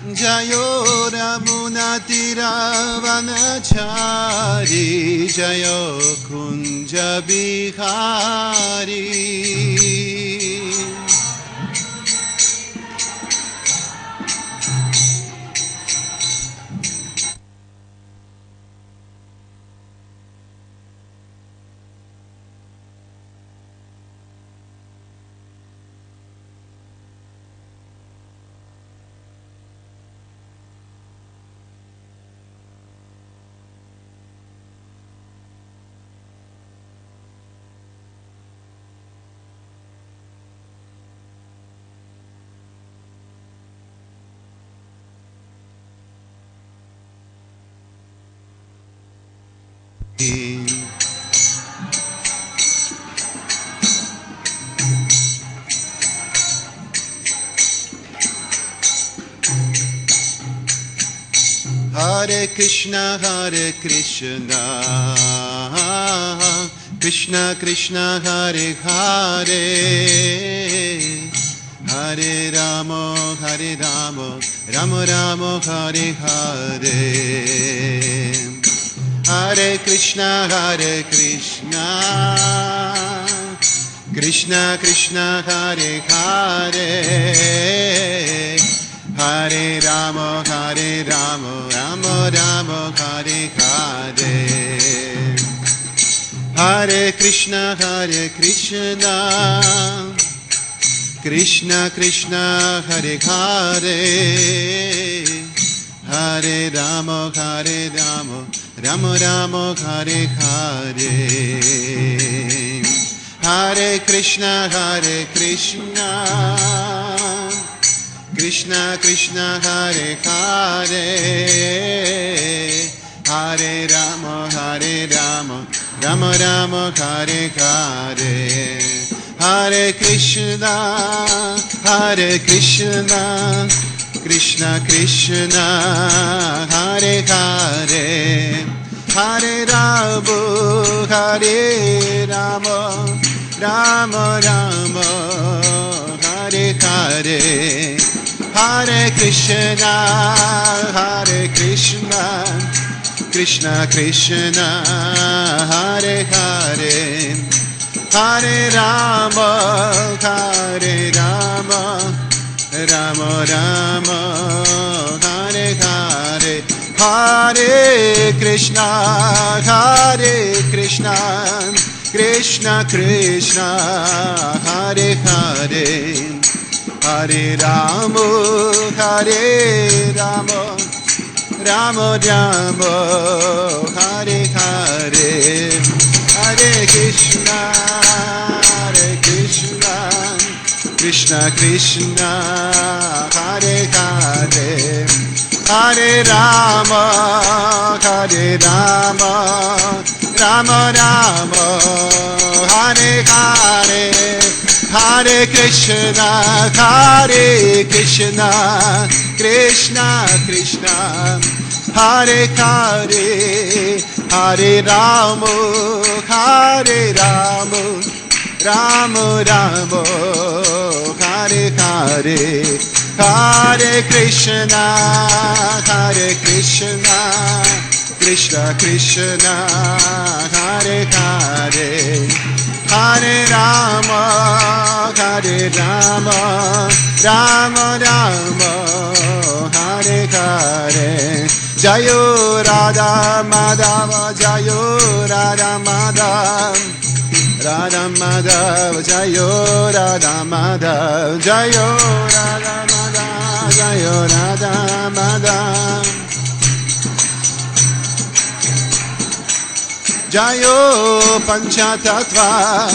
Jayo Ramunatira Vanachari Jayo Kunja Bihari. Hare Krishna, Krishna Krishna, Hare Hare, Hare Rama, Rama Rama, Hare Hare. Hare Krishna, Krishna Krishna, Hare Hare, Hare Rama, Rama Rama, Hare Hare. Hare Krishna, Krishna Krishna, Hare Hare, Hare Rama, Rama Rama, Hare Hare. Hare Krishna, Krishna Krishna, Hare Hare, Hare Rama, Rama Rama, Hare Hare. Hare Krishna, Krishna Krishna, Hare Hare, Hare Rama, Rama Rama, Hare Hare. Hare Krishna, Krishna Krishna, Hare Hare, Hare Rama, Rama Rama, Hare Hare. Hare Krishna, Krishna Krishna, Hare Hare, Hare Rama, Rama Rama, Hare Hare. Hare Krishna, Krishna Krishna, Hare Hare, Hare Rama, Rama Rama, Hare Hare. Hare Krishna, Krishna Krishna, Hare Hare, Hare Rama, Rama Rama, Hare Hare. Hare Krishna, Krishna Krishna, Hare Hare, Hare Rama, Rama Rama, Hare Hare. Jayo Radha Madhava, Jayo Radha Madhava, Radha Madhava, Jayo Radha Madhava, Jayo Radha Madhava, Jayo Radha Madhava. Jayo Panchatattva,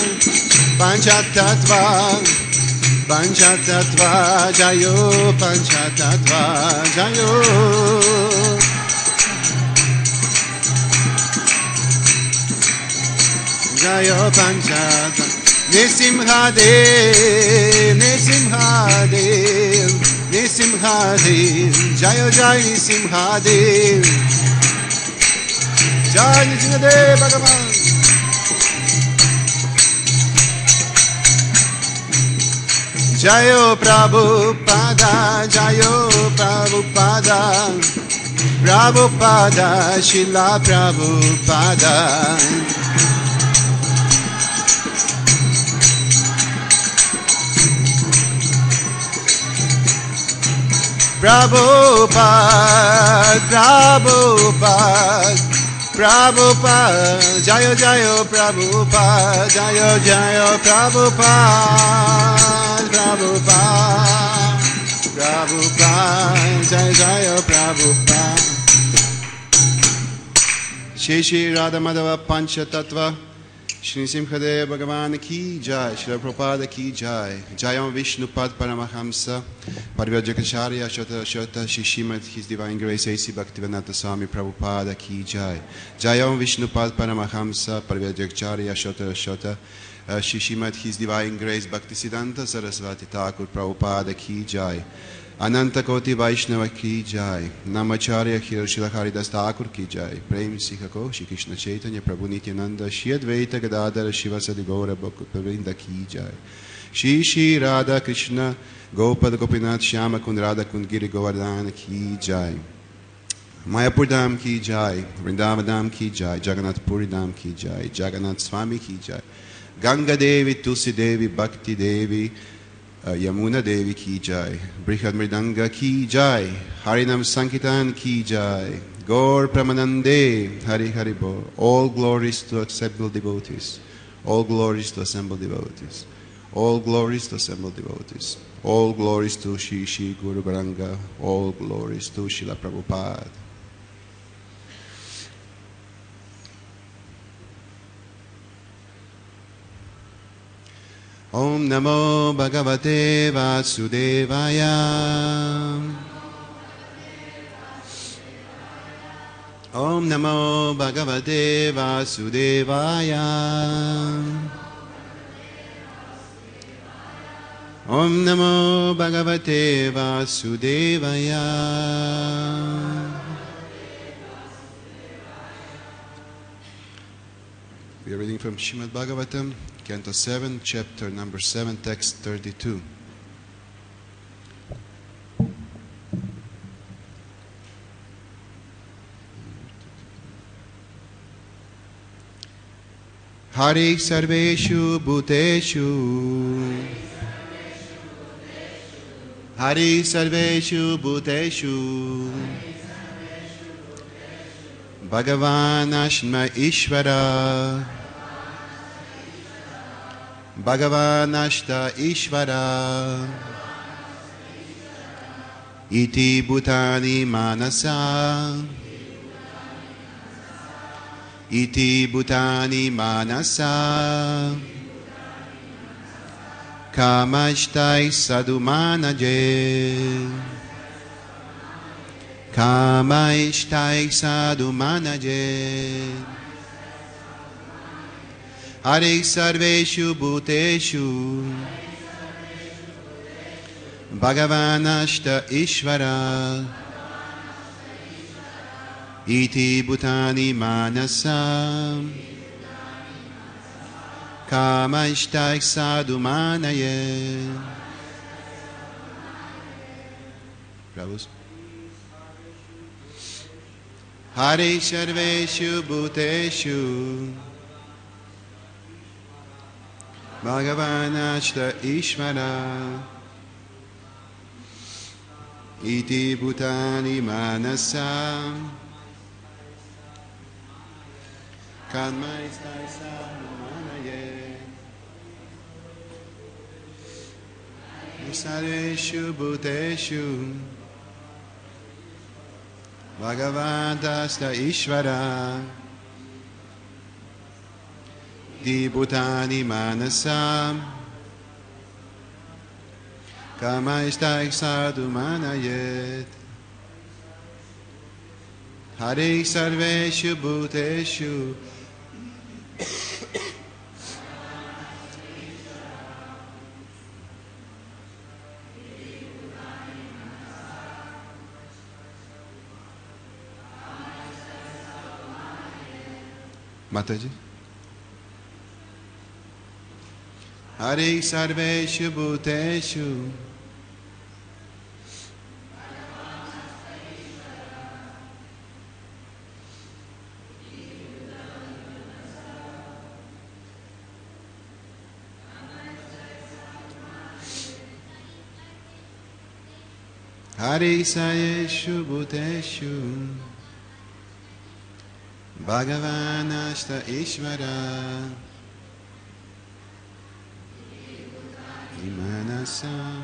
Jayo Panchatattva, Jayo. Jayo Panchatattva, Nisimhadev, Jayo Jai Nisimhadev, Jai Nisimhadev Bhagavan. Jayo Prabhupada, Jayo Prabhupada. Prabhupada, Prabhupada, Srila Prabhupada. Prabhupada, Prabhupada, Prabhupada, Jayo Jayo Prabhupada, Jayo Jayo Prabhupada, Prabhupada, Prabhupada, Jayo Jayo Prabhupada. Shri Shri Radha Madhava Pancha Tattva, Shri Simhadeva Bhagavan ki jai, Shri Prabhupada ki jai, Jayam Vishnupad Paramahamsa, Parivajrakacharya Shota Shota, Shri Srimad His Divine Grace A.C. Bhaktivedanta Swami Prabhupada ki jai, Jayam Vishnupad Paramahamsa, Parivajrakacharya Shota Shota, Shri Srimad His Divine Grace Bhaktisiddhanta Saraswati Thakur Prabhupada ki jai, Ananta Koti Vaishnava ki jai, Namacharya Shila Haridas Thakur ki jai, Prem Sikhako, Shri Krishna Chaitanya Prabhu Nityananda, Shri Advaita Gadadhara Shivasadi Gaura Bhakta ki jai, Shri Shri Radha Krishna Gopad Gopinath Shyama Kund Radha Kund Giri Govardhana ki jai, Mayapur Dham ki jai, Vrindavan Dham ki jai, Jagannath Puri Dham ki jai, Jagannath Swami ki jai, Ganga Devi, Tulsi Devi, Bhakti Devi, Yamuna Devi ki jai, Brihad Mridanga ki jai, Harinam Sankirtan ki jai, Gaur Pramanande, Hari Hari Bol. All glories to assembled devotees, all glories to assembled devotees, all glories to assembled devotees, all glories to Shri Shri Guru Garanga, all glories to Srila Prabhupada. Om Namo Bhagavate Vasudevaya. Om Namo Bhagavate Vasudevaya. Om Namo Bhagavate Vasudevaya. We are reading from Srimad Bhagavatam, Canto 7, chapter number 7, text 32. Hari Sarveshu Bhuteshu, Hari Sarveshu Bhuteshu, Bhagavan Ashma Ishvara, Bhagavan Ashta Ishvara, Iti Bhutani Manasa, Iti Bhutani Manasa, Kamashtai Sadhumanaje, Kamashtai Sadhumanaje, Hare Sarveshu Bhuteshu, Bhagavan Ashta Ishvara, Iti Bhutani Manasa, Kamashtai Sadhumanaye. Prabhus. Hare Sarveshu Bhuteshu, Bhagavan Ashta Ishvara, Iti Bhutani Manasa, Kamashtai Sadhumanaye. Sarveshu Bhuteshu, Bhagavan Ashta Ishvara, Iti Bhutani Manasa, Kamashtai Sadhumanaye. Hare Sarveshu Bhuteshu, Mataji. Hare Sarveshu Bhuteshu, Hari Sayeshu Bhuteshu Bhagavan Ashta Ishvara Imanasa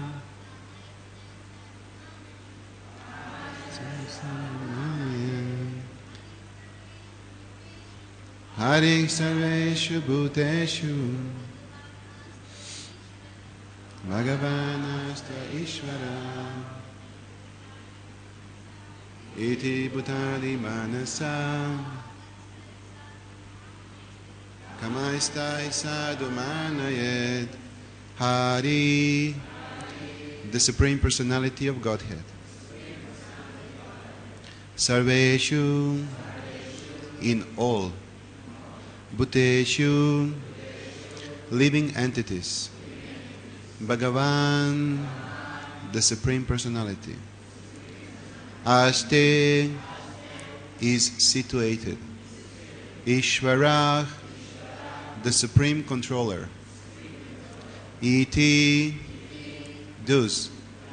Hari Sarveshu Bhuteshu Bhagavan Ashta Ishvara Iti Bhutani Manasa Kamaistai Sadhu Manayed Hari, the Supreme Personality of Godhead. Sarveshu, in all. Bhuteshu, living entities. Bhagavan, the Supreme Personality. Aste is situated. Ishvara, the Supreme Controller. Iti, thus.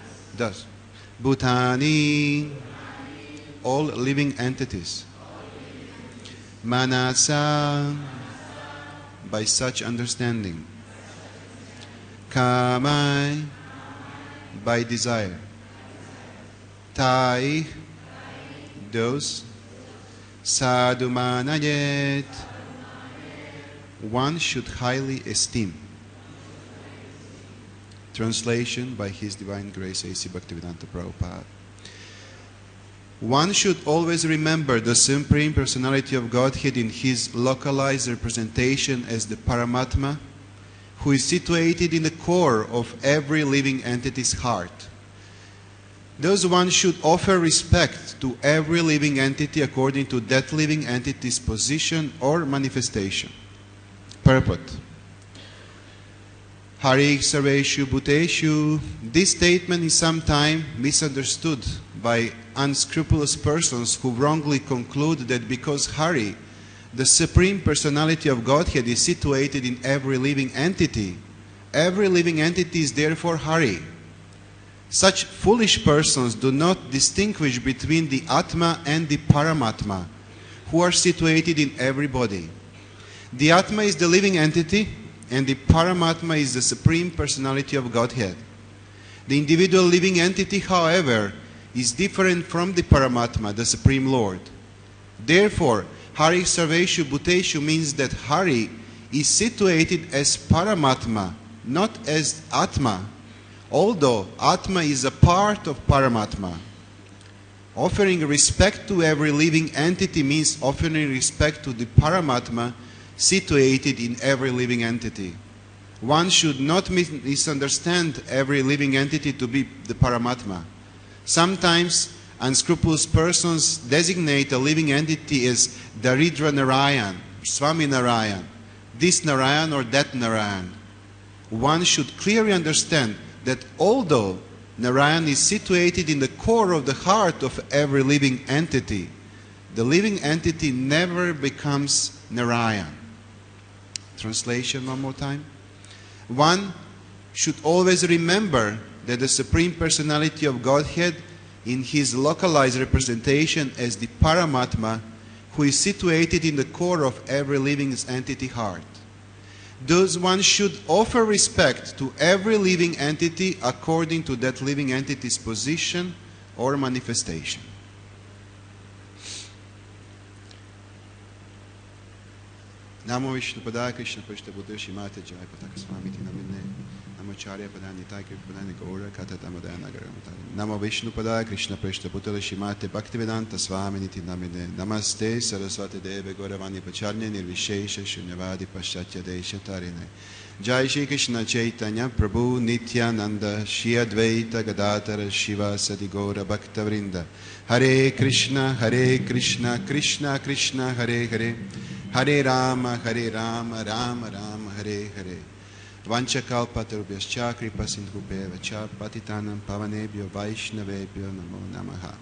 Bhutani, all living entities. Manasa, by such understanding. Kamai, by desire. Tai, those. Sadhumanayet, one should highly esteem. Translation by His Divine Grace A.C. Bhaktivedanta Prabhupada. One should always remember the Supreme Personality of Godhead in His localized representation as the Paramatma, who is situated in the core of every living entity's heart. Thus one should offer respect to every living entity according to that living entity's position or manifestation. Purport. Hari Sarveshu Bhuteshu. This statement is sometimes misunderstood by unscrupulous persons who wrongly conclude that because Hari, the Supreme Personality of Godhead, is situated in every living entity is therefore Hari. Such foolish persons do not distinguish between the Atma and the Paramatma, who are situated in every body. The Atma is the living entity, and the Paramatma is the Supreme Personality of Godhead. The individual living entity, however, is different from the Paramatma, the Supreme Lord. Therefore, Hari Sarveshu Bhuteshu means that Hari is situated as Paramatma, not as Atma, although Atma is a part of Paramatma. Offering respect to every living entity means offering respect to the Paramatma situated in every living entity. One should not misunderstand every living entity to be the Paramatma. Sometimes unscrupulous persons designate a living entity as Daridra Narayan, Swami Narayan, this Narayan or that Narayan. One should clearly understand that although Narayan is situated in the core of the heart of every living entity, the living entity never becomes Narayan. Translation one more time. One should always remember that the Supreme Personality of Godhead in His localized representation as the Paramatma, who is situated in the core of every living entity heart. Thus one should offer respect to every living entity according to that living entity's position or manifestation. Namo Vishnu Pada Krishna Prishta Buddha Shimata Jai Pataka Swamiti Namine Namo Charya Padani Taikir Padani Gaura Kata Tamadana Garamatari Namo Vishnu Pada Krishna Prishta Buddha Shimate Bhaktivedanta Swaminiti Namine Namaste Saraswati Deve Gauravani Pacharne Nirvishesha Shunyavadi Paschatya Desha Tarine Jai Shri Krishna Chaitanya Prabhu Nityananda Shri Advaita Gadadhara Shiva Sadi Gaura Bhakta Vrinda Hare Krishna Krishna Krishna Hare Hare Hare Rama, Rama Rama, Hare Hare. Vanchakalpatarubhyascha kripasindhubheva cha patitanam pavanebhyo vaishnavebhyo namo namaha.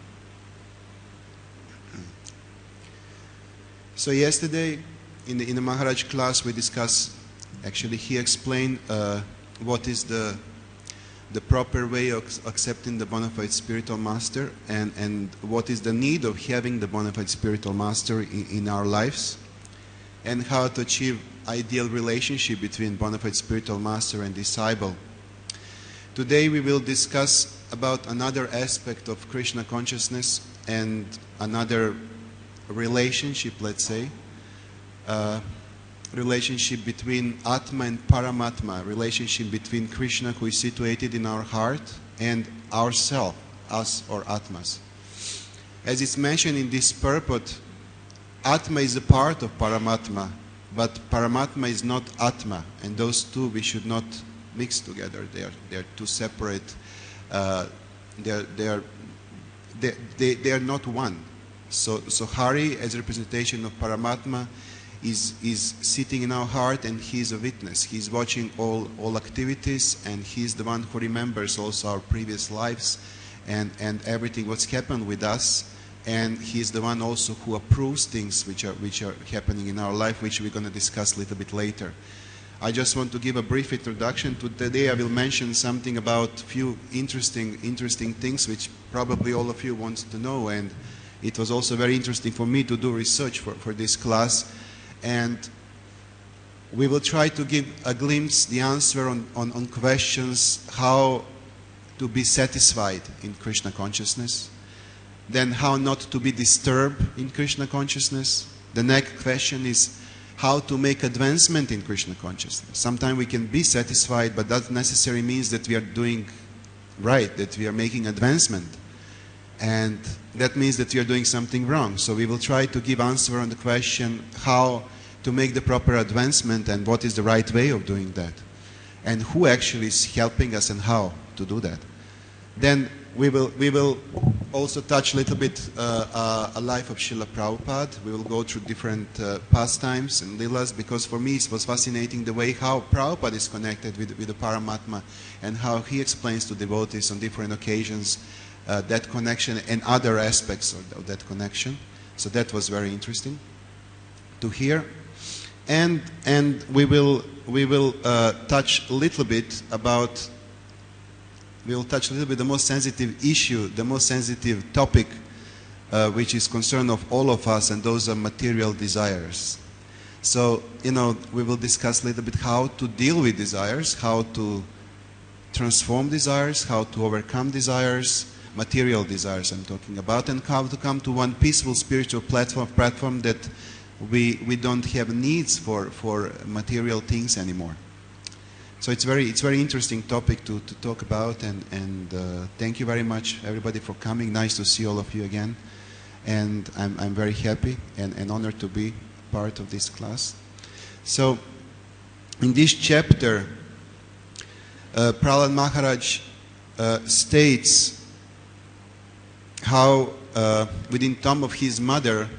So yesterday in the Maharaj class we discussed, actually he explained what is the the proper way of accepting the bona fide spiritual master, and what is the need of having the bona fide spiritual master in our lives, and how to achieve ideal relationship between bona fide spiritual master and disciple. Today we will discuss about another aspect of Krishna consciousness and another relationship, let's say, relationship between Atma and Paramatma, relationship between Krishna, who is situated in our heart, and ourself, us or Atmas. As it's mentioned in this purport, Atma is a part of Paramatma, but Paramatma is not Atma, and those two we should not mix together. They are two separate. They are not one. So Hari, as a representation of Paramatma, is sitting in our heart, and he is a witness. He is watching all activities, and he is the one who remembers also our previous lives and everything what's happened with us. And he is the one also who approves things which are happening in our life, which we're going to discuss a little bit later. I just want to give a brief introduction. Today I will mention something about few interesting things which probably all of you want to know, and it was also very interesting for me to do research for this class. And we will try to give a glimpse, the answer on questions, how to be satisfied in Krishna consciousness, then how not to be disturbed in Krishna consciousness. The next question is how to make advancement in Krishna consciousness. Sometimes we can be satisfied, but that necessarily means that we are doing right, that we are making advancement. And that means that we are doing something wrong. So we will try to give answer on the question how to make the proper advancement and what is the right way of doing that. And who actually is helping us and how to do that. Then we will also touch a little bit a life of Srila Prabhupada. We will go through different pastimes and lilas, because for me it was fascinating the way how Prabhupada is connected with the Paramatma, and how he explains to devotees on different occasions that connection and other aspects of that connection. So that was very interesting to hear. And we will touch a little bit about. We will touch a little bit the most sensitive issue, the most sensitive topic, which is concern of all of us, and those are material desires. So, we will discuss a little bit how to deal with desires, how to transform desires, how to overcome desires, material desires I'm talking about, and how to come to one peaceful spiritual platform that we don't have needs for material things anymore. So it's very interesting topic to talk about, and thank you very much everybody for coming. Nice to see all of you again, and I'm very happy and honored to be part of this class. So in this chapter, Prahlad Maharaj states how within tomb of his mother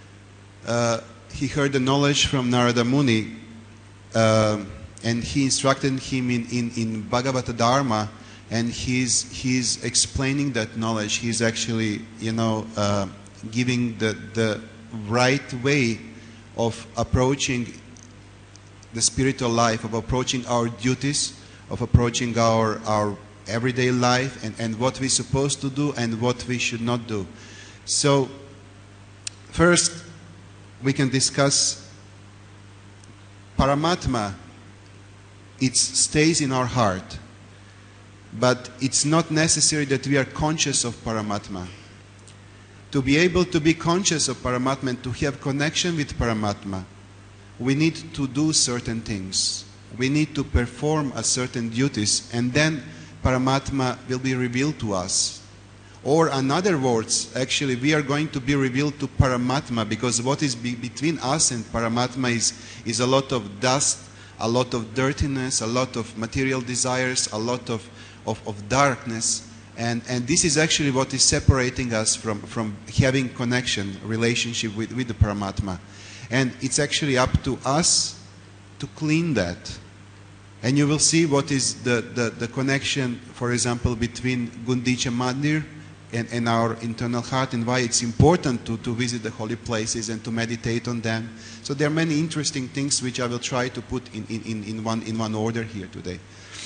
he heard the knowledge from Narada Muni. And he instructed him in Bhagavata Dharma, and he's explaining that knowledge. He's actually, giving the right way of approaching the spiritual life, of approaching our duties, of approaching our everyday life, and what we're supposed to do and what we should not do. So, first, we can discuss Paramatma. It stays in our heart, but it's not necessary that we are conscious of Paramatma. To be able to be conscious of Paramatma and to have connection with Paramatma, we need to do certain things. We need to perform a certain duties, and then Paramatma will be revealed to us. Or in other words, actually we are going to be revealed to Paramatma, because what is between us and Paramatma is a lot of dust, a lot of dirtiness, a lot of material desires, a lot of darkness, and this is actually what is separating us from having connection, relationship with the Paramatma. And it's actually up to us to clean that. And you will see what is the connection, for example, between Gundicha Mandir and our internal heart, and why it's important to visit the holy places and to meditate on them. So there are many interesting things which I will try to put in one order here today.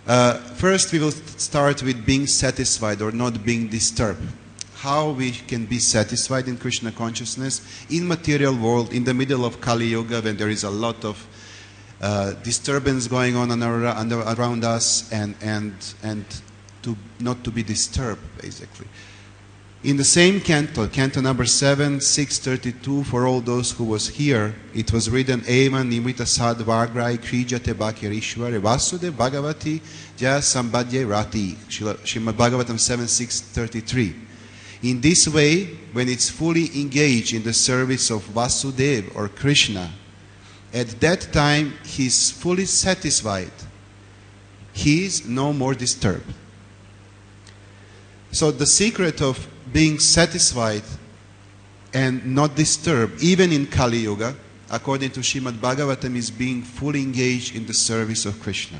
First, we will start with being satisfied or not being disturbed. How we can be satisfied in Krishna consciousness in material world, in the middle of Kali Yuga, when there is a lot of disturbance going on around us, and not to be disturbed, basically. In the same canto, canto number 7, 632, for all those who was here, it was written, Evan nimita sadvagrai krijate bhakirishware vasude bhagavati ja sambadye rati. Srimad Bhagavatam 7, 633. In this way, when it's fully engaged in the service of Vasudeva or Krishna, at that time he is fully satisfied. He is no more disturbed. So the secret of being satisfied and not disturbed, even in Kali Yuga, according to Srimad Bhagavatam, is being fully engaged in the service of Krishna.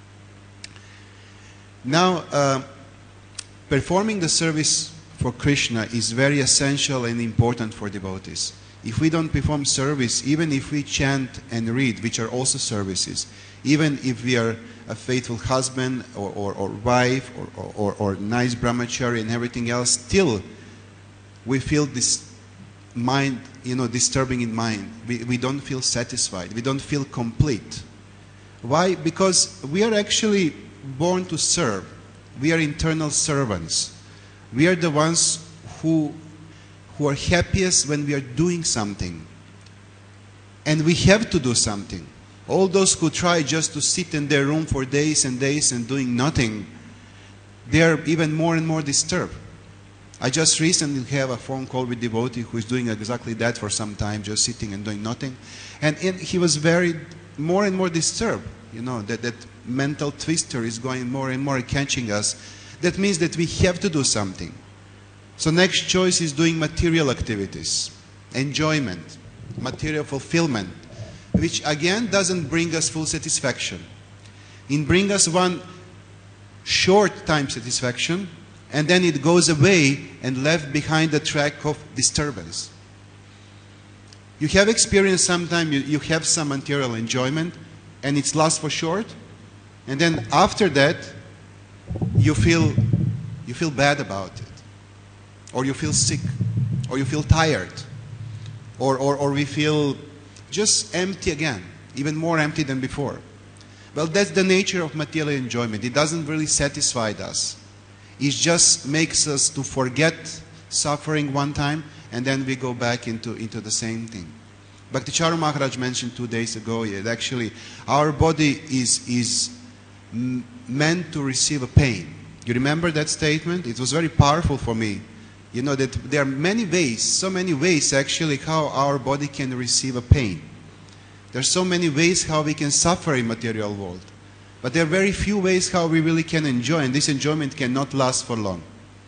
Now, performing the service for Krishna is very essential and important for devotees. If we don't perform service, even if we chant and read, which are also services, even if we are a faithful husband or wife or nice brahmachari and everything else, still we feel this mind, disturbing in mind. We don't feel satisfied. We don't feel complete. Why? Because we are actually born to serve. We are internal servants. We are the ones who are happiest when we are doing something. And we have to do something. All those who try just to sit in their room for days and days and doing nothing, they are even more and more disturbed. I just recently have a phone call with a devotee who is doing exactly that for some time, just sitting and doing nothing. And he was more and more disturbed. That mental twister is going more and more catching us. That means that we have to do something. So next choice is doing material activities, enjoyment, material fulfillment, which again doesn't bring us full satisfaction. It brings us one short time satisfaction, and then it goes away and left behind the track of disturbance. You have experienced sometime you have some material enjoyment, and it lasts for short, and then after that you feel bad about it, or you feel sick, or you feel tired, or we feel just empty again, even more empty than before. Well, that's the nature of material enjoyment. It doesn't really satisfy us. It just makes us to forget suffering one time, and then we go back into the same thing. Bhakticharu Maharaj mentioned 2 days ago that actually our body is meant to receive a pain. You remember that statement? It was very powerful for me. That there are many ways, so many ways actually how our body can receive a pain. There are so many ways how we can suffer in material world. But there are very few ways how we really can enjoy, and this enjoyment cannot last for long.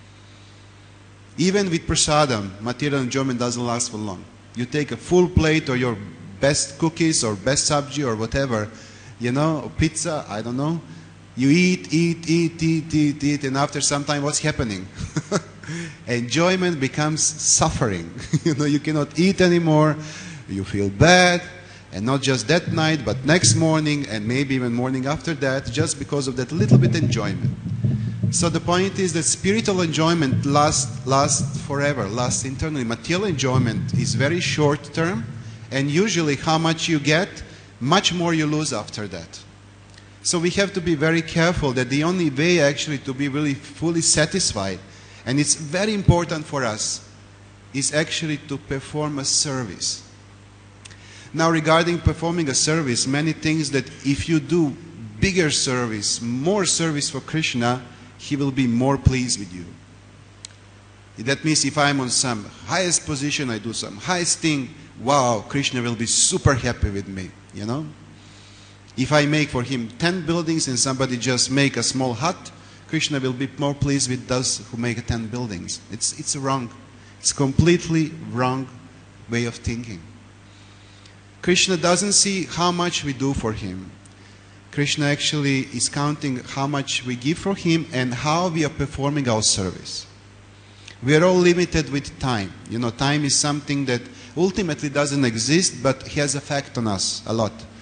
Even with prasadam, material enjoyment doesn't last for long. You take a full plate or your best cookies or best sabji or whatever, pizza, I don't know. You eat, and after some time what's happening? Enjoyment becomes suffering. You cannot eat anymore. You feel bad, and not just that night, but next morning, and maybe even morning after that, just because of that little bit enjoyment. So the point is that spiritual enjoyment lasts forever, lasts eternally. Material enjoyment is very short term, and usually how much you get, much more you lose after that. So we have to be very careful that the only way actually to be really fully satisfied, and it's very important for us, is actually to perform a service. Now regarding performing a service, many things that if you do bigger service, more service for Krishna, He will be more pleased with you. That means if I'm on some highest position, I do some highest thing, wow, Krishna will be super happy with me, If I make for Him 10 buildings and somebody just make a small hut, Krishna will be more pleased with those who make 10 buildings. It's wrong. It's completely wrong way of thinking. Krishna doesn't see how much we do for Him. Krishna actually is counting how much we give for Him and how we are performing our service. We are all limited with time. Time is something that ultimately doesn't exist but has effect on us a lot.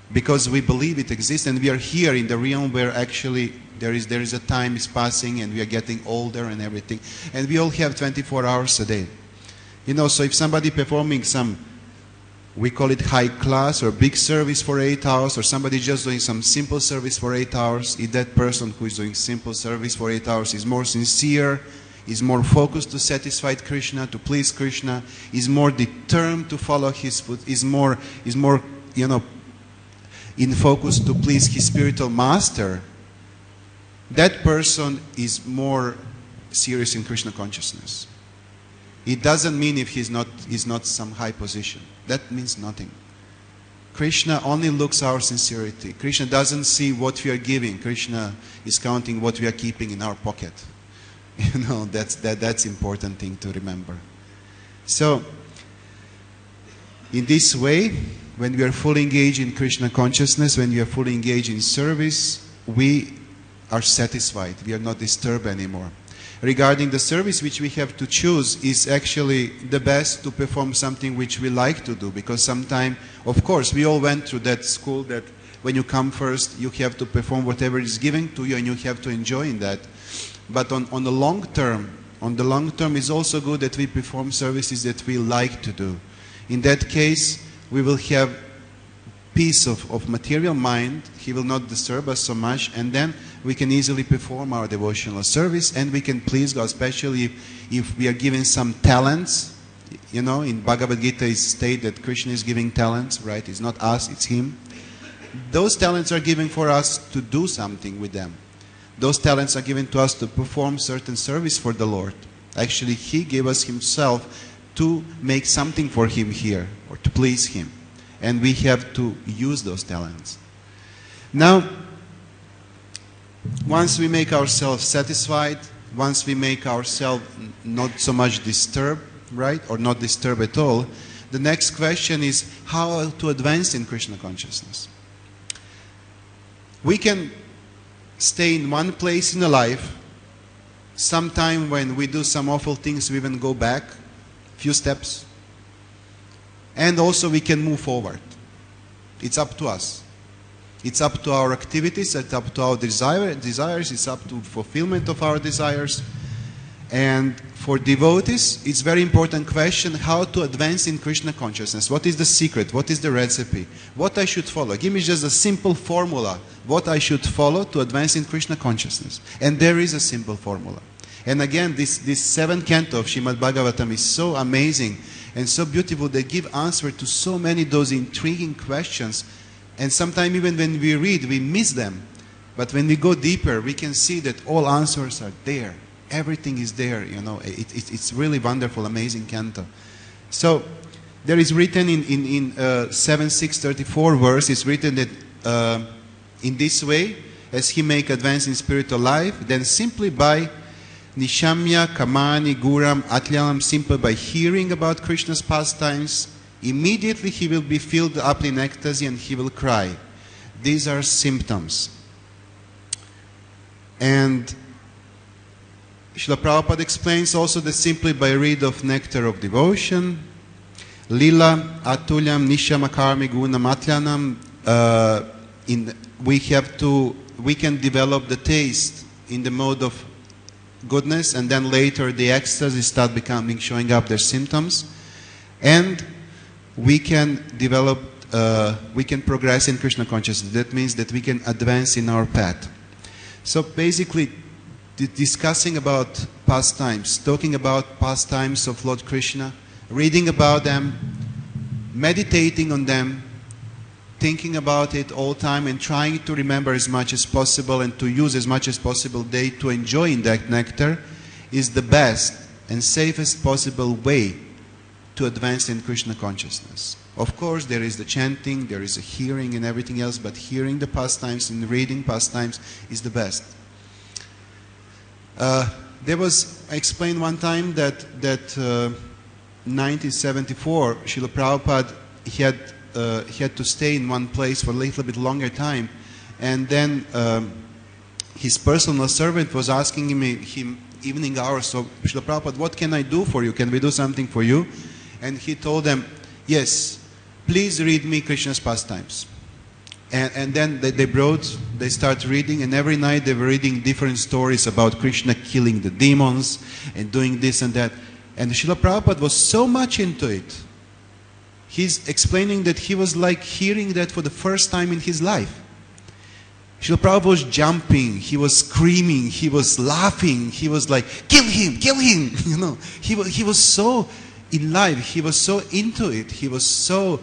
because we believe it exists, and we are here in the realm where actually there is a time is passing and we are getting older and everything, and we all have 24 hours a day. You know, so if somebody performing some, we call it high class or big service for 8 hours, or somebody just doing some simple service for 8 hours, if that person who is doing simple service for 8 hours is more sincere, is more focused to satisfy Krishna, to please Krishna, is more determined to follow his foot, is more, you know, in focus to please his spiritual master, that person is more serious in Krishna consciousness. It doesn't mean if he's not some high position. That means nothing. Krishna only looks our sincerity. Krishna doesn't see what we are giving. Krishna is counting what we are keeping in our pocket. You know, that's important thing to remember. So, in this way, when we are fully engaged in Krishna consciousness, when we are fully engaged in service, we are satisfied. We are not disturbed anymore. Regarding the service which we have to choose is actually the best to perform something which we like to do, because sometimes, of course, we all went through that school that when you come first, you have to perform whatever is given to you and you have to enjoy in that. But on the long term, it's also good that we perform services that we like to do. In that case, we will have peace of material mind. He will not disturb us so much, and then we can easily perform our devotional service, and we can please God, especially if we are given some talents. You know, in Bhagavad Gita is stated that Krishna is giving talents, right? It's not us, it's Him. Those talents are given for us to do something with them. Those talents are given to us to perform certain service for the Lord. Actually, He gave us Himself to make something for Him here, or to please Him. And we have to use those talents. Now, once we make ourselves satisfied, once we make ourselves not so much disturbed, right, or not disturbed at all, the next question is how to advance in Krishna consciousness. We can stay in one place in the life. Sometime when we do some awful things, we even go back a few steps. And also we can move forward. It's up to us. It's up to our activities, it's up to our desires, it's up to fulfillment of our desires. And for devotees, it's a very important question how to advance in Krishna consciousness. What is the secret? What is the recipe? What I should follow? Give me just a simple formula. What I should follow to advance in Krishna consciousness. And there is a simple formula. And again, this 7th canto of Srimad Bhagavatam is so amazing and so beautiful. They give answer to so many those intriguing questions. And sometimes even when we read, we miss them. But when we go deeper, we can see that all answers are there. Everything is there, you know. It's really wonderful, amazing canto. So, there is written in 7.6.34 verse, it's written that in this way, as he make advance in spiritual life, then simply by Nishamya, Kamani, Guram, Atyalam, simply by hearing about Krishna's pastimes, immediately he will be filled up in ecstasy and he will cry. These are symptoms. And Srila Prabhupada explains also that simply by read of nectar of devotion, Lila, Atulyam, Nishamakarmi, Gunam, Atyanam, we can develop the taste in the mode of goodness, and then later the ecstasy start showing up their symptoms, and we can develop, we can progress in Krishna consciousness. That means that we can advance in our path. So basically, discussing about pastimes, talking about pastimes of Lord Krishna, reading about them, meditating on them, thinking about it all the time and trying to remember as much as possible and to use as much as possible day to enjoy in that nectar is the best and safest possible way to advance in Krishna consciousness. Of course, there is the chanting, there is a hearing and everything else, but hearing the pastimes and reading pastimes is the best. I explained one time that 1974, Srila Prabhupada, he had to stay in one place for a little bit longer time, and then his personal servant was asking him evening hours, so Srila Prabhupada, what can I do for you? Can we do something for you? And he told them, yes, please read me Krishna's pastimes. And then they start reading, and every night they were reading different stories about Krishna killing the demons and doing this and that. And Srila Prabhupada was so much into it. He's explaining that he was like hearing that for the first time in his life. Srila Prabhupada was jumping, he was screaming, he was laughing, he was like, kill him, you know. He was so in life, he was so into it, he was so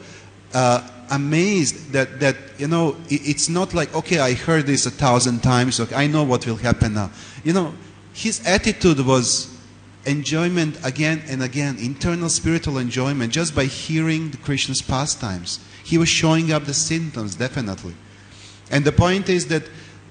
amazed that you know, it's not like, okay, I heard this 1,000 times, okay, I know what will happen now. You know, his attitude was enjoyment again and again, internal spiritual enjoyment, just by hearing the Krishna's pastimes. He was showing up the symptoms, definitely. And the point is that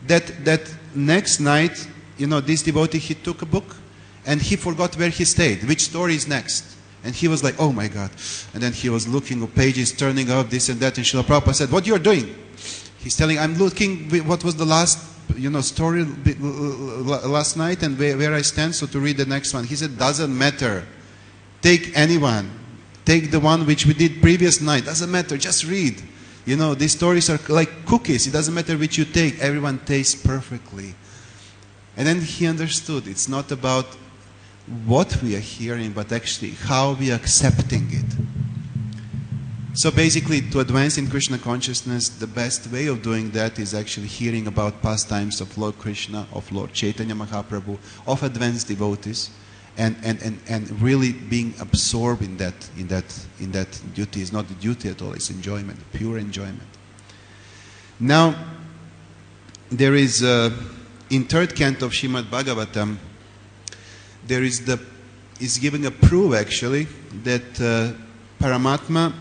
next night, you know, this devotee, he took a book and he forgot where he stayed, which story is next. And he was like, oh my God. And then he was looking at pages, turning up this and that. And Srila Prabhupada said, what you're doing? He's telling, I'm looking, what was the last, you know, story last night and where I stand, so to read the next one. He said, doesn't matter. Take anyone. Take the one which we did previous night. Doesn't matter. Just read. You know, these stories are like cookies. It doesn't matter which you take. Everyone tastes perfectly. And then he understood. It's not about what we are hearing, but actually how we are accepting it. So basically, to advance in Krishna consciousness, the best way of doing that is actually hearing about pastimes of Lord Krishna, of Lord Chaitanya Mahaprabhu, of advanced devotees, and really being absorbed in that duty. It's not a duty at all, it's enjoyment, pure enjoyment. Now, there is in third canto of Srimad Bhagavatam, there is giving a proof actually that Paramatma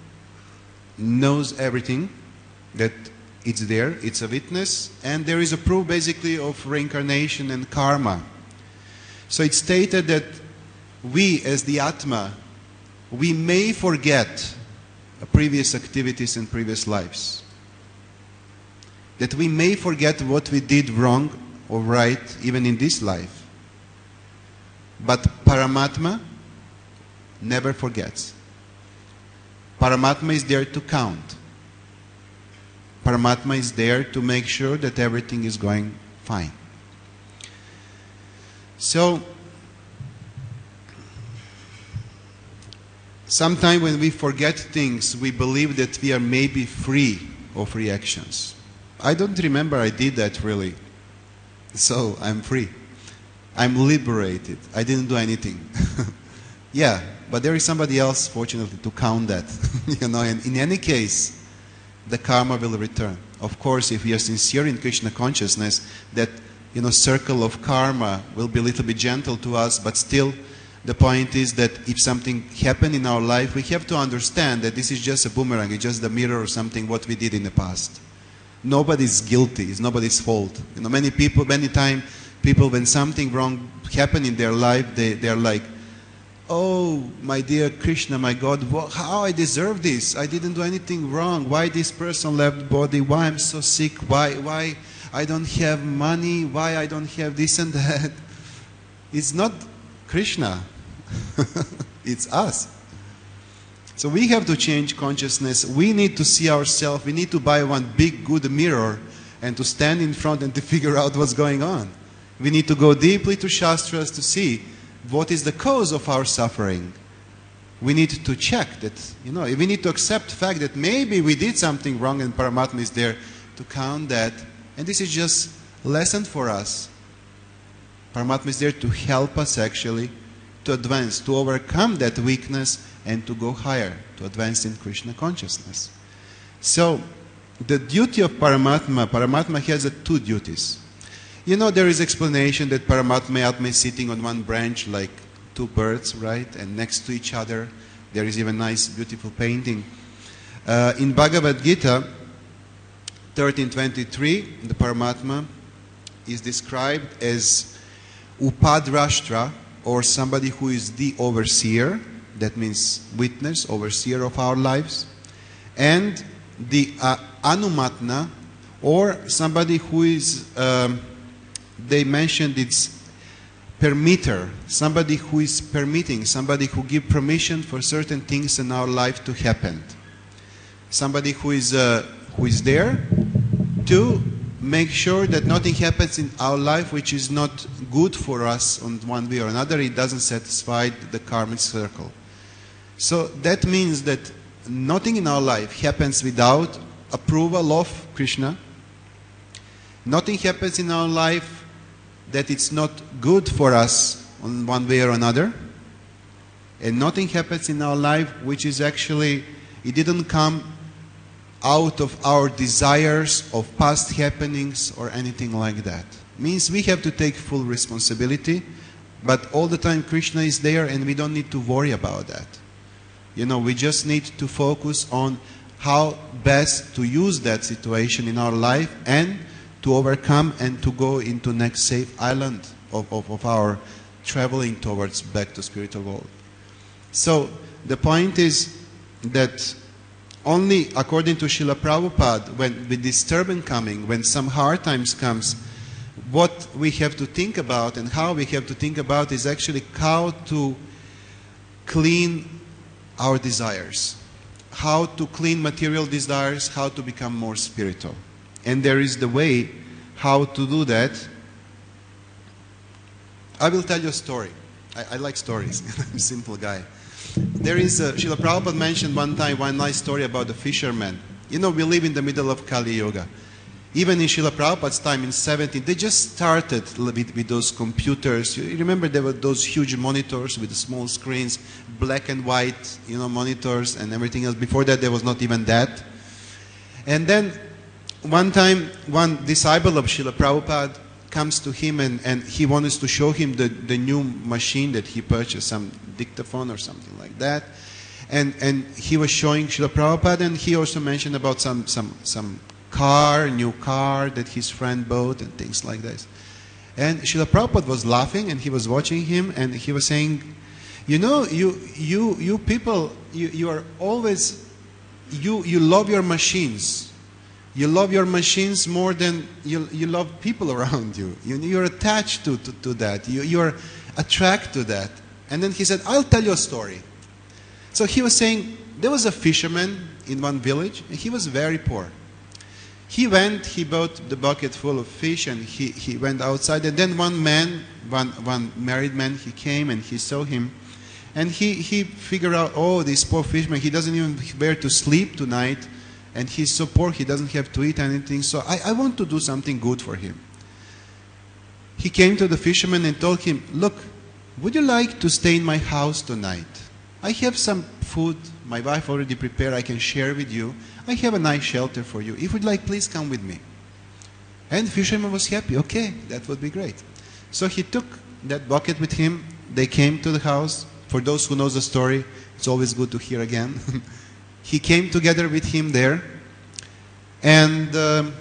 knows everything, that it's there, it's a witness, and there is a proof basically of reincarnation and karma. So it's stated that we as the Atma, we may forget previous activities and previous lives. That we may forget what we did wrong or right even in this life. But Paramatma never forgets. Paramatma is there to count. Paramatma is there to make sure that everything is going fine. So, sometimes when we forget things, we believe that we are maybe free of reactions. I don't remember I did that really. So, I'm free. I'm liberated. I didn't do anything. Yeah, but there is somebody else, fortunately, to count that. You know, and in any case, the karma will return. Of course, if we are sincere in Krishna consciousness, that, you know, circle of karma will be a little bit gentle to us, but still, the point is that if something happened in our life, we have to understand that this is just a boomerang, it's just the mirror or something what we did in the past. Nobody's guilty, it's nobody's fault. You know, many times, people, when something wrong happened in their life, they're like, oh, my dear Krishna, my God, how I deserve this? I didn't do anything wrong. Why this person left body? Why I'm so sick? Why I don't have money? Why I don't have this and that? It's not Krishna. It's us. So we have to change consciousness. We need to see ourselves. We need to buy one big good mirror and to stand in front and to figure out what's going on. We need to go deeply to Shastras to see what is the cause of our suffering. We need to check that, you know, we need to accept the fact that maybe we did something wrong and Paramatma is there to count that. And this is just a lesson for us. Paramatma is there to help us actually to advance, to overcome that weakness and to go higher, to advance in Krishna consciousness. So, the duty of Paramatma has two duties. You know, there is explanation that Paramatma Atma is sitting on one branch like two birds, right? And next to each other, there is even nice, beautiful painting. In Bhagavad Gita 13:23, the Paramatma is described as Upadrashtra, or somebody who is the overseer, that means witness, overseer of our lives, and the Anumatna, or somebody who is, they mentioned it's permitter, somebody who is permitting, somebody who gives permission for certain things in our life to happen. Somebody who is there to make sure that nothing happens in our life which is not good for us on one way or another. It doesn't satisfy the karmic circle. So that means that nothing in our life happens without approval of Krishna. Nothing happens in our life that it's not good for us on one way or another. And nothing happens in our life which is actually, it didn't come out of our desires of past happenings or anything like that. Means we have to take full responsibility, but all the time Krishna is there and we don't need to worry about that. We just need to focus on how best to use that situation in our life and to overcome and to go into next safe island of our traveling towards back to spiritual world. So the point is that only according to Srila Prabhupada, when with disturbance coming, when some hard times comes, what we have to think about and how we have to think about is actually how to clean our desires, how to clean material desires, how to become more spiritual. And there is the way how to do that. I will tell you a story. I like stories. I'm a simple guy. There is Srila Prabhupada mentioned one time one nice story about the fisherman. We live in the middle of Kali Yuga. Even in Srila Prabhupada's time in 17, they just started with those computers. You remember there were those huge monitors with the small screens, black and white, monitors and everything else. Before that, there was not even that. And then one time, one disciple of Srila Prabhupada comes to him and he wants to show him the new machine that he purchased, some dictaphone or something like that. And he was showing Srila Prabhupada, and he also mentioned about some new car that his friend bought and things like this. And Srila Prabhupada was laughing and he was watching him and he was saying, you people, you are always, you love your machines. You love your machines more than you love people around you. You're attached to that. You're attracted to that. And then he said, I'll tell you a story. So he was saying, there was a fisherman in one village and he was very poor. He bought the bucket full of fish and he went outside. And then one married man, he came and he saw him. And he figured out, this poor fisherman, he doesn't even where to sleep tonight. And he's so poor, he doesn't have to eat anything. So I want to do something good for him. He came to the fisherman and told him, look, would you like to stay in my house tonight? I have some food my wife already prepared, I can share with you. I have a nice shelter for you. If you'd like, please come with me. And the fisherman was happy. Okay, that would be great. So he took that bucket with him. They came to the house. For those who know the story, it's always good to hear again. He came together with him there. And the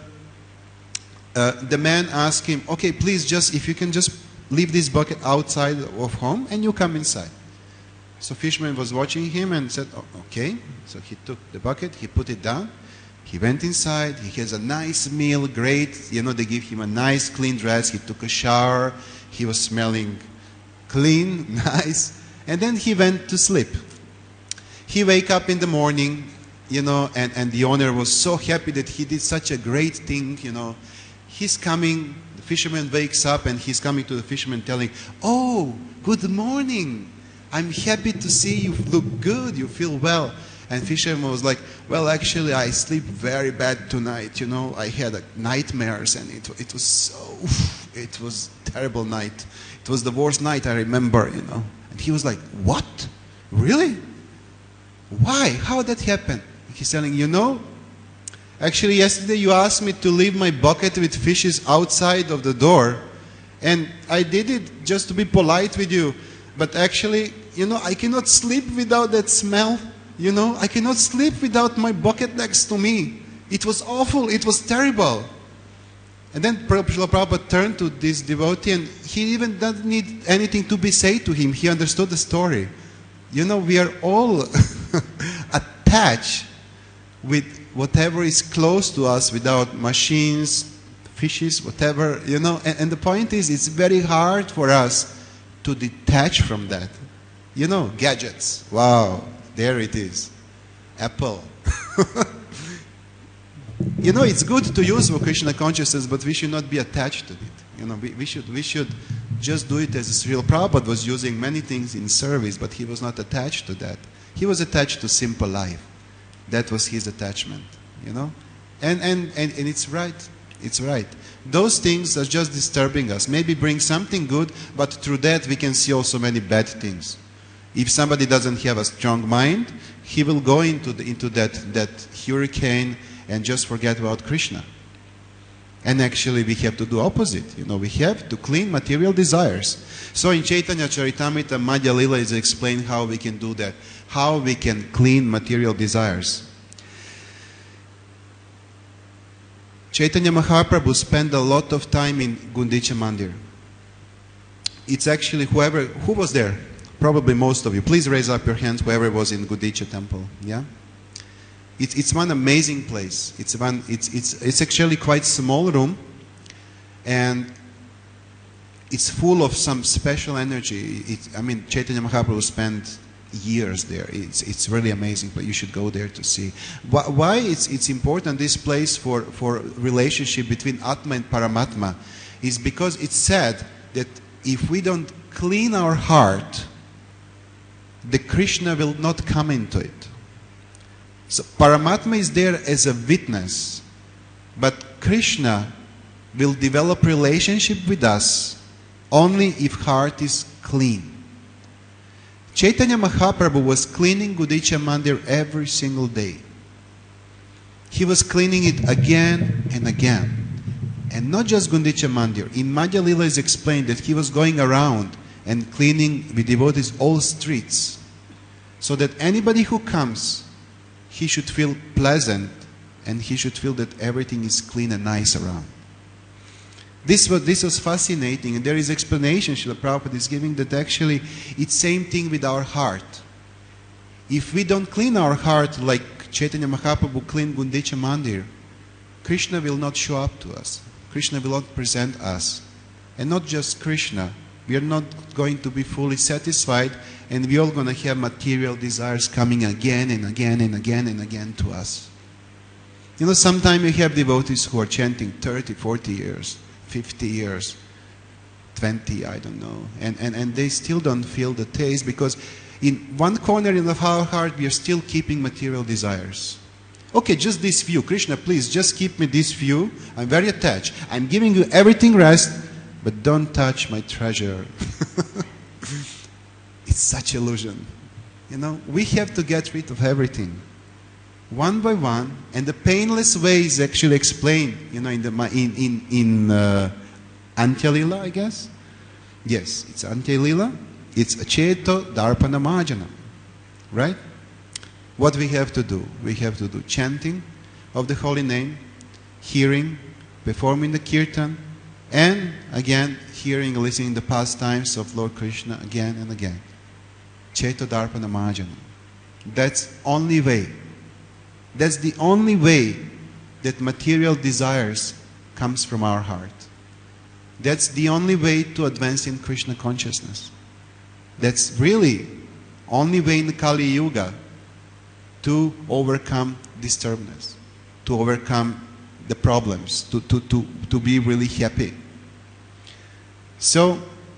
man asked him, okay, please if you can just leave this bucket outside of home and you come inside. So fisherman was watching him and said, okay. So he took the bucket, he put it down. He went inside, he has a nice meal, great. They give him a nice clean dress. He took a shower. He was smelling clean, nice. And then he went to sleep. He wake up in the morning, and the owner was so happy that he did such a great thing, He's coming, the fisherman wakes up and he's coming to the fisherman telling, oh, good morning. I'm happy to see you look good, you feel well. And fisherman was like, well, actually, I sleep very bad tonight, I had nightmares and it was terrible night. It was the worst night I remember, And he was like, what? Really? Why? How that happened? He's telling, actually yesterday you asked me to leave my bucket with fishes outside of the door. And I did it just to be polite with you. But actually, I cannot sleep without that smell. I cannot sleep without my bucket next to me. It was awful. It was terrible. And then Srila Prabhupada turned to this devotee and he even doesn't need anything to be said to him. He understood the story. We are all attached with whatever is close to us without machines, fishes, whatever, And the point is, it's very hard for us to detach from that. Gadgets. Wow, there it is. Apple. You know, it's good to use for Krishna consciousness, but we should not be attached to it. You know, we should just do it as Srila Prabhupada was using many things in service, but he was not attached to that. He was attached to simple life. That was his attachment, you know. And it's right. It's right. Those things are just disturbing us. Maybe bring something good, but through that we can see also many bad things. If somebody doesn't have a strong mind, he will go into that hurricane and just forget about Krishna. And actually we have to do opposite. You know, we have to clean material desires. So in Chaitanya Charitamrita, Madhya Lila is explained how we can do that. How we can clean material desires. Chaitanya Mahaprabhu spent a lot of time in Gundicha Mandir. It's actually who was there? Probably most of you. Please raise up your hands, whoever was in Gundicha temple. Yeah? It's one amazing place. It's actually quite small room, and it's full of some special energy. I mean, Chaitanya Mahaprabhu spent years there. It's really amazing, but you should go there to see. Why it's important, this place, for relationship between Atma and Paramatma, is because it's said that if we don't clean our heart, the Krishna will not come into it. So Paramatma is there as a witness, but Krishna will develop relationship with us only if heart is clean. Chaitanya Mahaprabhu was cleaning Gundicha Mandir every single day. He was cleaning it again and again. And not just Gundicha Mandir. In Madhya Lila is explained that he was going around and cleaning with devotees all streets, so that anybody who comes, he should feel pleasant and he should feel that everything is clean and nice around. This was fascinating, and there is explanation Srila Prabhupada is giving, that actually it's same thing with our heart. If we don't clean our heart like Chaitanya Mahaprabhu cleaned Gundicha Mandir, Krishna will not show up to us. Krishna will not present us. And not just Krishna. We are not going to be fully satisfied, and we are all going to have material desires coming again and again and again and again to us. You know, sometimes you have devotees who are chanting 30, 40 years. 50 years, 20, I don't know. And they still don't feel the taste, because in one corner of our heart we are still keeping material desires. Okay, just this few. Krishna, please, just keep me this few. I'm very attached. I'm giving you everything rest, but don't touch my treasure. It's such illusion. You know, we have to get rid of everything, one by one, and the painless way is actually explained, you know, in Antya Lila, I guess. Yes, it's Antya Lila. It's Acheto Darpana Marjana, right? What we have to do? We have to do chanting of the holy name, hearing, performing the kirtan, and again hearing, listening the pastimes of Lord Krishna again and again. Cheto Darpana Marjana. That's only way. That's the only way that material desires comes from our heart. That's the only way to advance in Krishna consciousness. That's really only way in the Kali Yuga to overcome disturbance, to overcome the problems, to be really happy. So,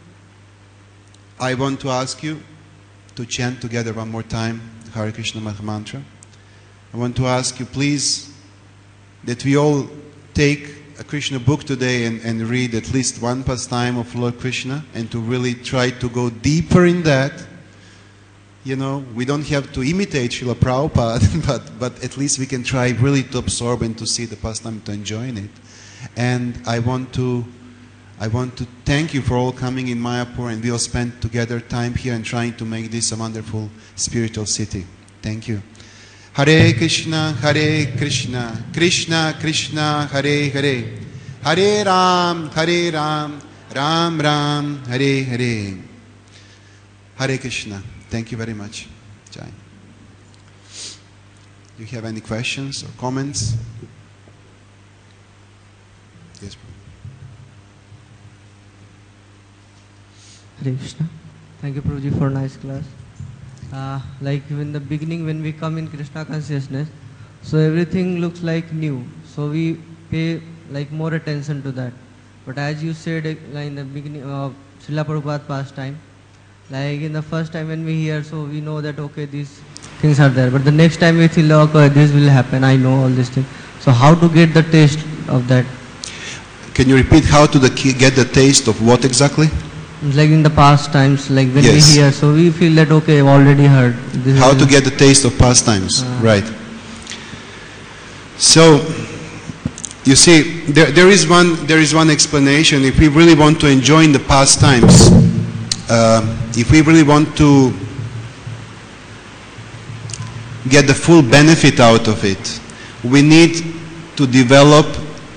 I want to ask you to chant together one more time Hare Krishna Maha Mantra. I want to ask you, please, that we all take a Krishna book today and read at least one pastime of Lord Krishna, and to really try to go deeper in that. You know, we don't have to imitate Srila Prabhupada, but at least we can try really to absorb and to see the pastime, to enjoy it. And I want to thank you for all coming in Mayapur, and we all spent together time here and trying to make this a wonderful spiritual city. Thank you. Hare Krishna, Krishna Krishna, Hare Hare, Hare Ram, Ram Ram, Hare Hare. Hare Krishna. Thank you very much. Jai. Do you have any questions or comments? Yes. Hare Krishna. Thank you, Prabhuji, for a nice class. Like in the beginning when we come in Krishna consciousness, so everything looks like new. so we pay like more attention to that. But as you said like in the beginning of Srila Prabhupada pastime, like in the first time when we hear, so we know that okay, these things are there. But the next time we feel okay, this will happen. I know all these things. So how to get the taste of that? Can you repeat how to get the taste of what exactly? Like in the past times, like when Yes. we hear, so we feel that okay, I've already heard. This How is to get the taste of pastimes, right? So, you see, there is one explanation. If we really want to enjoy the pastimes, if we really want to get the full benefit out of it, we need to develop,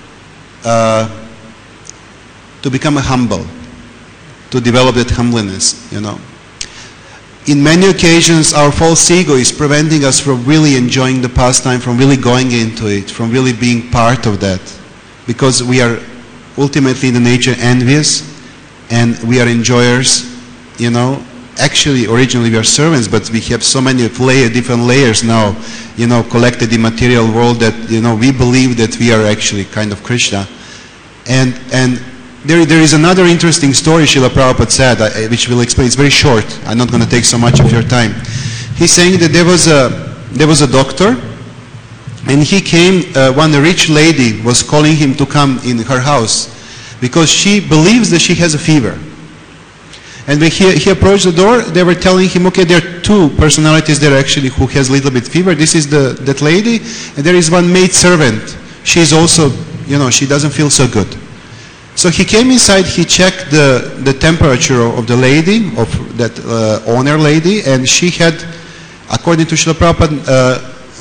to become humble, to develop that humbleness, you know. In many occasions, our false ego is preventing us from really enjoying the pastime, from really going into it, from really being part of that. Because we are ultimately in the nature envious, and we are enjoyers, you know. Actually, originally we are servants, but we have so many different layers now, you know, collected in material world that, you know, we believe that we are actually kind of Krishna. And there is another interesting story Srila Prabhupada said, which will explain. It's very short. I'm not going to take so much of your time. He's saying that there was a doctor, and he came. One rich lady was calling him to come in her house because she believes that she has a fever. And when he approached the door, they were telling him, okay, there are two personalities there actually who has a little bit fever. This is that lady, and there is one maid servant. She's also, you know, she doesn't feel so good. So he came inside, he checked the temperature of the lady, of that owner lady, and she had, according to Srila Prabhupada,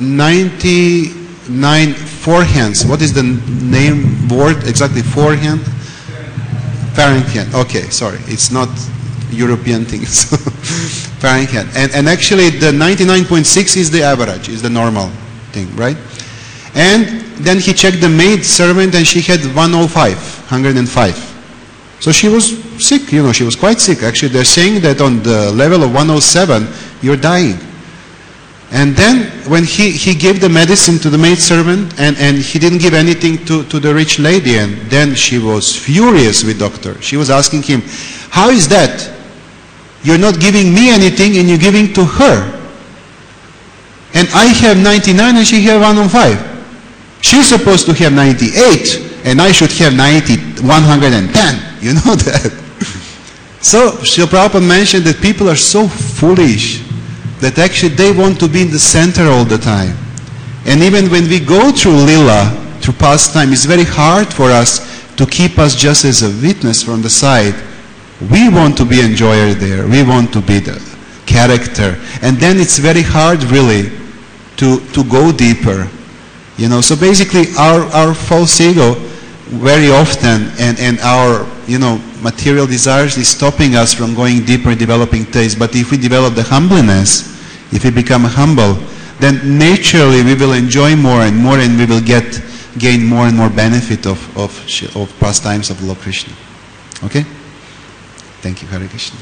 99 forehands. What is the name word exactly? Forehand? Fahrenheit. Okay, sorry. It's not European thing. So Fahrenheit. And actually the 99.6 is the average, is the normal thing, right? And then he checked the maid servant and she had 105. So she was sick, you know, she was quite sick. Actually, they're saying that on the level of 107, you're dying. And then when he gave the medicine to the maid servant and he didn't give anything to the rich lady, and then she was furious with doctor. She was asking him, how is that? You're not giving me anything and you're giving to her. And I have 99 and she have 105. She's supposed to have 98 and I should have 110. You know that. So Srila Prabhupada mentioned that people are so foolish that actually they want to be in the center all the time. And even when we go through lila, through pastime, it's very hard for us to keep us just as a witness from the side. We want to be enjoyer there. We want to be the character. And then it's very hard really to go deeper. You know, so basically our false ego very often and our, you know, material desires is stopping us from going deeper, developing taste. But if we develop the humbleness, if we become humble, then naturally we will enjoy more and more, and we will gain more and more benefit of pastimes of Lord Krishna. Okay? Thank you, Hare Krishna.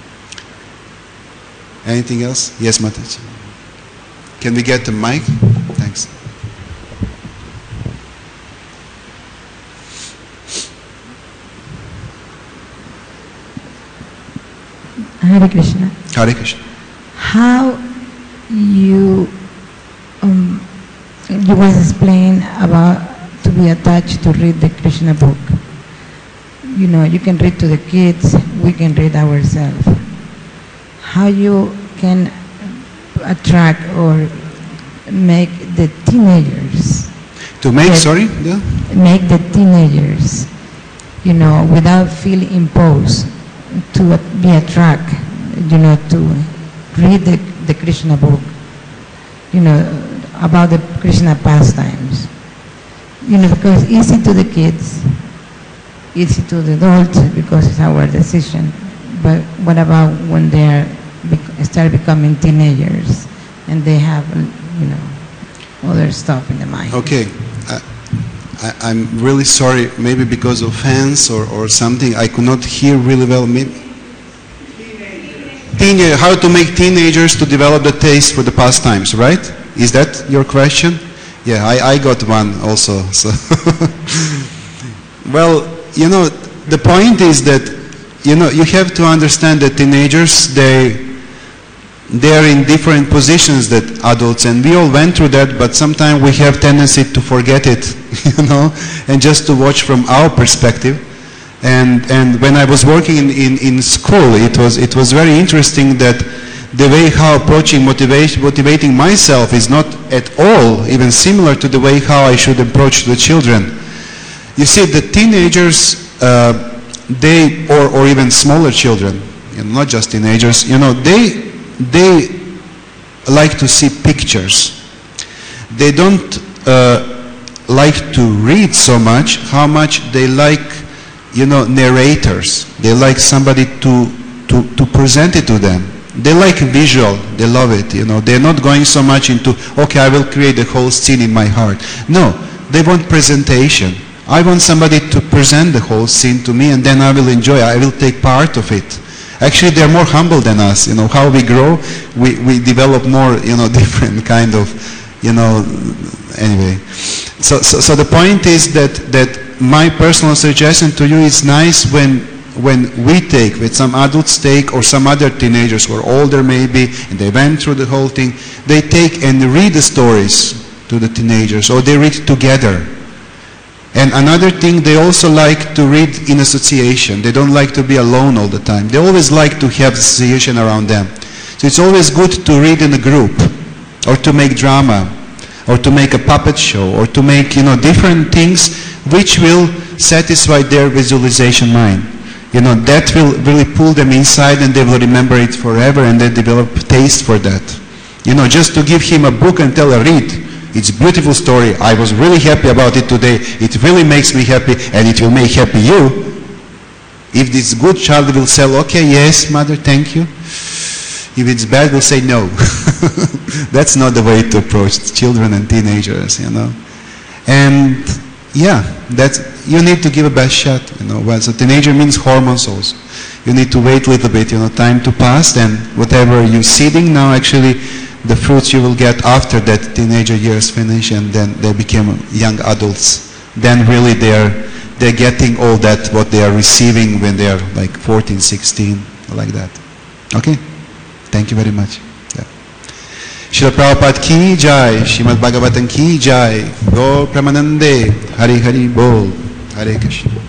Anything else? Yes, Mataji. Can we get the mic? Thanks. Hare Krishna. Hare Krishna. How you was explain about to be attached to read the Krishna book. You know, you can read to the kids, we can read ourselves. How you can attract or make the teenagers. To make, sorry? Yeah. Make the teenagers, you know, without feeling imposed, to be attracted, you know, to read the Krishna book, you know, about the Krishna pastimes. You know, because easy to the kids, easy to the adults because it's our decision. But what about when they start becoming teenagers and they have, you know, other stuff in the mind? Okay. I'm really sorry, maybe because of fans or something, I could not hear really well. Maybe how to make teenagers to develop the taste for the pastimes, right? Is that your question? Yeah, I got one also. So well, you know, the point is that, you know, you have to understand that teenagers, they are in different positions that adults, and we all went through that, but sometimes we have tendency to forget it, you know, and just to watch from our perspective. And when I was working in school, it was very interesting that the way how approaching motivating myself is not at all even similar to the way how I should approach the children. You see, the teenagers, they, or even smaller children, you know, not just teenagers, you know, they like to see pictures. They don't like to read so much, how much they like, you know, narrators. They like somebody to present it to them. They like visual, they love it, you know. They're not going so much into, okay, I will create the whole scene in my heart. No, they want presentation. I want somebody to present the whole scene to me, and then I will enjoy it. I will take part of it. Actually, they're more humble than us. You know, how we grow, we develop more, you know, different kind of, you know, anyway. So the point is that my personal suggestion to you is nice when we take, with some adults take, or some other teenagers who are older maybe, and they went through the whole thing, they take and read the stories to the teenagers, or they read together. And another thing, they also like to read in association. They don't like to be alone all the time. They always like to have association around them. So it's always good to read in a group, or to make drama, or to make a puppet show, or to make, you know, different things which will satisfy their visualization mind. You know, that will really pull them inside, and they will remember it forever, and they develop taste for that. You know, just to give him a book and tell her, read. It's a beautiful story. I was really happy about it today. It really makes me happy, and it will make happy you. If this good child will say, okay, yes, mother, thank you. If it's bad, we'll say no. That's not the way to approach children and teenagers, you know. And yeah, you need to give a best shot, you know. Well, so teenager means hormones also. You need to wait a little bit, you know, time to pass, and whatever you're seeding now, actually, the fruits you will get after that teenager years finish, and then they become young adults. Then really they're getting all that what they are receiving when they are like 14, 16, like that. Okay? Thank you very much. Yeah. Srila Prabhupada ki jai, Srimad Bhagavatam ki jai, Go Pramanande, Hari Hari Bol, Hare Krishna.